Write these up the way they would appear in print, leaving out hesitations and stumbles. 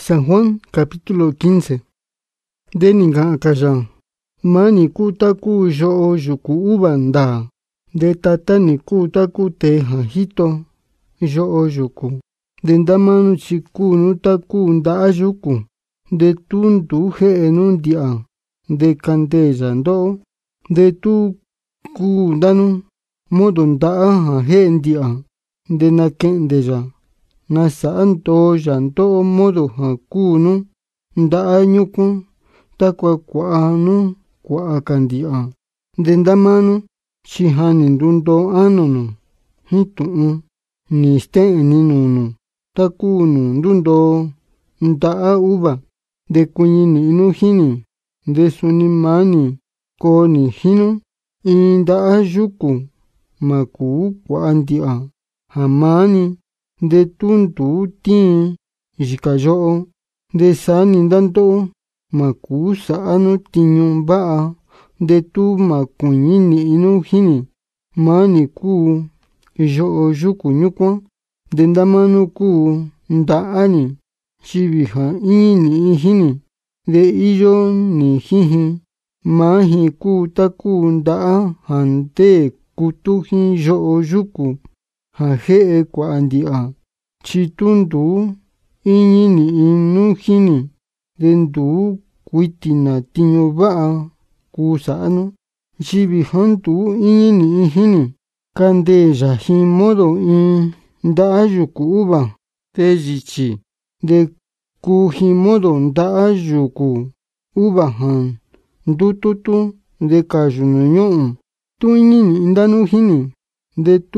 San Juan capítulo 15. Deninga akaya. Mani kutaku yo yuku ubanda. De tatani kutaku te hajito yo yuku. De ndamanu chiku nutaku nda yuku. De tundu he enundia. De candeya ndo. De tu ku danu. Modo nda he ndia. De nakendeya. Nasaan to yanto modo hakunu nda nyuku takwa kwaanu kwa kandia de ndamanu chihani ndundo anono hitu ni steni nunu takunu ndundo nda uba de kunyini inu hini de sunimani koni hinu inda yuku maku kwa andia hamani de tuntu tin jikayo de sani ndanto makusa anu tiñu ba'a de tu makuñini inu hini mani ku yo yuku nyukwa de ndamanu ku ndaani chibiha ini hini de iyo ni hihi mahi ku taku ndaa hante kutuhi yo yuku haje kwa andia chitundu iñini inu hini dendu kuitina tiñu ba'a kusanu chibihantu iñini hini kande yahi modo in nda yuku uba tejichi de kuhi modo nda yuku uba han ndututu de kayununyo tu iñini indanu hini de tu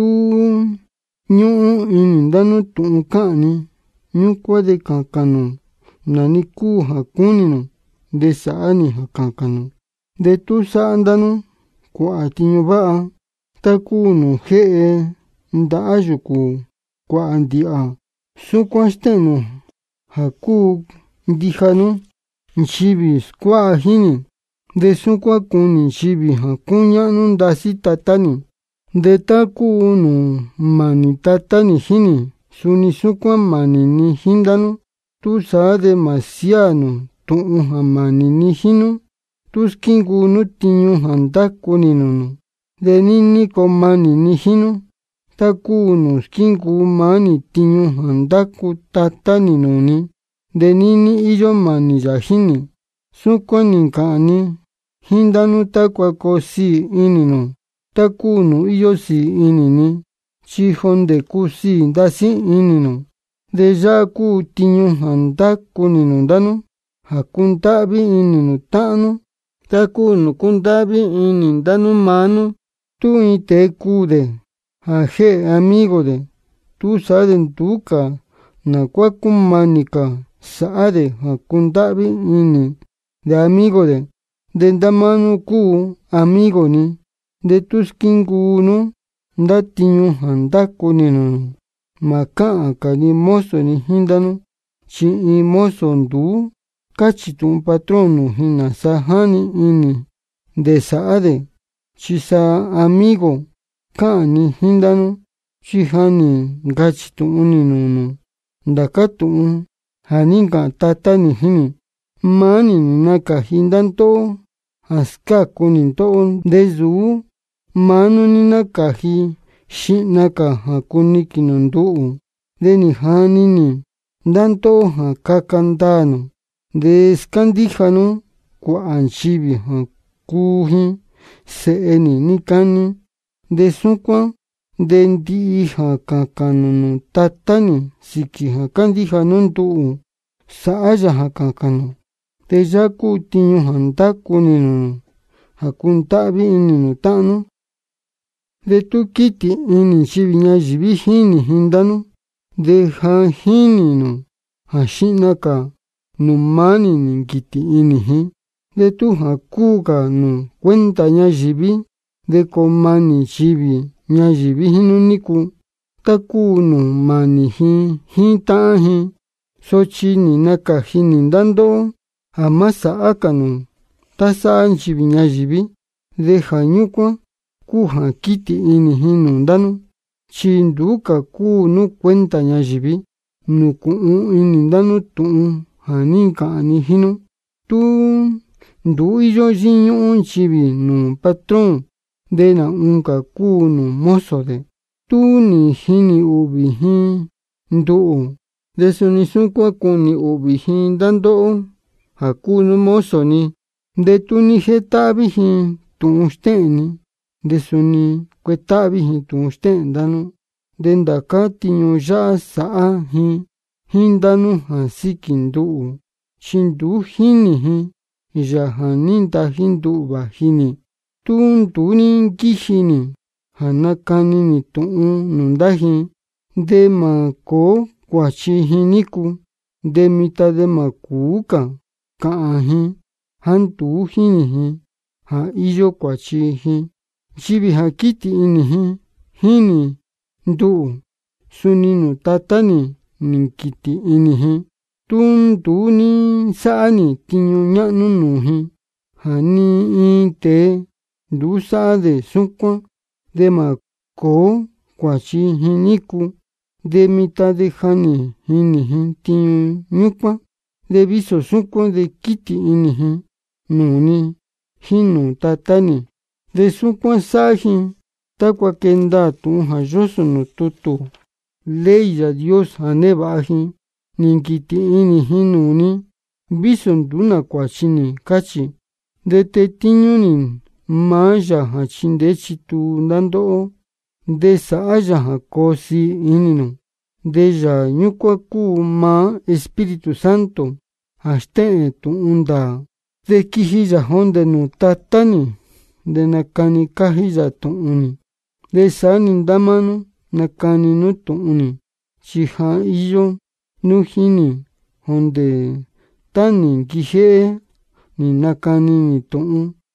ñuu ini ndanu tu'un ka'ni ñukua de kakanu nani ku hakuninu de sa'ani hakakanu de tu sa'a ndanu ku'a tiñu ba'a takunu je'e nda'a yuku ku'a ndi'a sukua stenu haku ndijanu nchibi skua'a hini de sukua kuni nchibi hakuña'nu ndasi tatani de takunu mani tatani hini suni sukua mani ni hindanu tu saa demasianu tu'un hamani ni hinu tu skingunu tiñu handakuninunu de nini ko mani ni hinu takunu skingu mani tiñu handaku tataninuni de nini iyo mani ya hini sukua ninkani hindanu takua kosi ininu takunu iyo si inini chihonde kusi ndasi ininu de yaku tiñu handakuninu ndanu hakuntabi ininu ta'nu takunu kuntabi ini ndanu manu tu ite kude haje amigo de tu sade ntuka na kwakumanika saade hakuntabi ini de amigo de ndamanu ku amigo ni de tuskingunu nda tiñu handakuninu maka'a kani mozo ni hindanu chi'i mozo ndu kachitu patronu hina sahani ini de saade chisa amigo ka'ani hindanu chihani ngachitu uninunu ndakatu haninka tatani hini mani naka hindanto askakuninto dezu manu nina kaji shinaka hakunikinu ndu'u deni hanini ndanto hakakandanu de skandijanu ku'a nchibi hakuji se'eni nikani de sukua de ndi'i hakakanunu tatani siki hakandijanu ndu'u sa'aya hakakanu de yaku tiñu handakuninunu hakuntabi ininu ta'nu de tu kiti ini nchibi ñayivi hini hindanu de ha hininu ha shinaka nu mani ninkiti inihi de tu hakuga nu cuenta ñayivi de ko mani nchibi ñayivi hinu niku takunu mani hi ta'ahi sochini naka hini ndando hamasa akanu tasa nchibi ñayivi de ha ñukua kuja kiti ini hinu ndanu chinduka ku nu cuenta ñayivi nuku'u ini ndanu tu'un Hani kani hinu. Tu ndu iyo yiñu'u nchivi nu patrón de na unka ku nu mozo de. Tu ni jini uvi jin ndu'u. De suni sukuan kuni uvi jin ndando'o ja ku nu mozo ni. De tu ni jeta'vi jin tu'un xte'ni. De suni kueta'vi jin tu'un xte'en ndanu. De ndaka tiñu ya'a sa'a jin ndanu ja siki ndu'u. Chi ndu jini jin ya ja ni ndaji ndu'va jini. Tu ndu ni nkiji ni ja nakani ni tu'un nu ndaji. De ma ko kuachi jin niku. De mita de ma kuuka ka'an jin ja ndu jini jin ja iyo kuachi jin. Nchivi ja kiti ini jin jini ndu'u, suni nu tata ni nkiti ini jin. Tu ndu ni sa'a ni tiñu ña'nu nuu jin ja ni in tee ndu sa'a de sukuan. De ma ko kuachi jin niku. De mita de jani jini jin tiñu ñukuan. De viso sukuan de kiti ini jin nuu ni jin nuu tata ni. De sukuan sa'a jin takua kenda tu'un ja yoso nu tutu ley ya Dios ja neva'a jin. Ni nkiti ini jin nuu ni viso ndu na kuachi ni kachi. De tetiñu ni maa ya ja chindee chitu ndando'o. De sa'a ya ja koo sii ini nu. De ya ñukuan kuu maa Espíritu Santo ja xte'en tu'un ndaa. De kiji ya jonde nu tata ni. De nakani kaji ya tu'un ni. De sa'a ni ndama nu nakani nu tu'un ni. Chi ja iyo nu jini jonde ta ni nkijie ni nakani ni tu'un.